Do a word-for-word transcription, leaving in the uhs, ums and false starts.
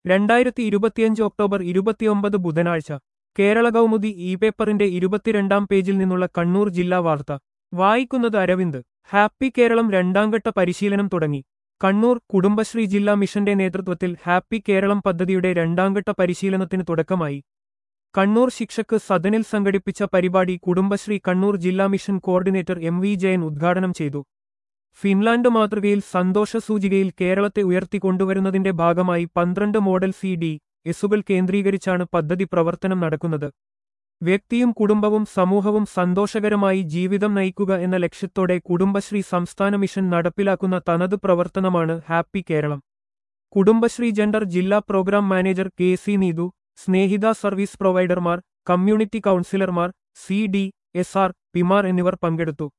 രണ്ടായിരത്തി ഇരുപത്തിയഞ്ച് ഒക്ടോബർ ഇരുപത്തിയൊമ്പത് ബുധനാഴ്ച കേരള കൗമുദി ഇ പേപ്പറിന്റെ ഇരുപത്തിരണ്ടാം പേജിൽ നിന്നുള്ള കണ്ണൂർ ജില്ലാ വാർത്ത വായിക്കുന്നത് അരവിന്ദ്. ഹാപ്പി കേരളം രണ്ടാംഘട്ട പരിശീലനം തുടങ്ങി. കണ്ണൂർ. കുടുംബശ്രീ ജില്ലാ മിഷന്റെ നേതൃത്വത്തിൽ ഹാപ്പി കേരളം പദ്ധതിയുടെ രണ്ടാംഘട്ട പരിശീലനത്തിന് തുടക്കമായി. കണ്ണൂർ ശിക്ഷക്ക് സദനിൽ സംഘടിപ്പിച്ച പരിപാടി കുടുംബശ്രീ കണ്ണൂർ ജില്ലാ mission coordinator M V Jayan ഉദ്ഘാടനം ചെയ്തു. ഫിൻലാൻഡ് മാതൃകയിൽ സന്തോഷ സൂചികയിൽ കേരളത്തെ ഉയർത്തിക്കൊണ്ടുവരുന്നതിന്റെ ഭാഗമായി പന്ത്രണ്ട് മോഡൽ സി ഡി എസുകൾ കേന്ദ്രീകരിച്ചാണ് പദ്ധതി പ്രവർത്തനം നടക്കുന്നത്. വ്യക്തിയും കുടുംബവും സമൂഹവും സന്തോഷകരമായി ജീവിതം നയിക്കുക എന്ന ലക്ഷ്യത്തോടെ കുടുംബശ്രീ സംസ്ഥാന മിഷൻ നടപ്പിലാക്കുന്ന തനത് പ്രവർത്തനമാണ് ഹാപ്പി കേരളം. കുടുംബശ്രീ ജെൻഡർ ജില്ലാ programme manager K C Neethu, Snehitha service പ്രൊവൈഡർമാർ, കമ്മ്യൂണിറ്റി കൗൺസിലർമാർ, സി ഡി എസ് ആർ പിമാർ എന്നിവർ പങ്കെടുത്തു.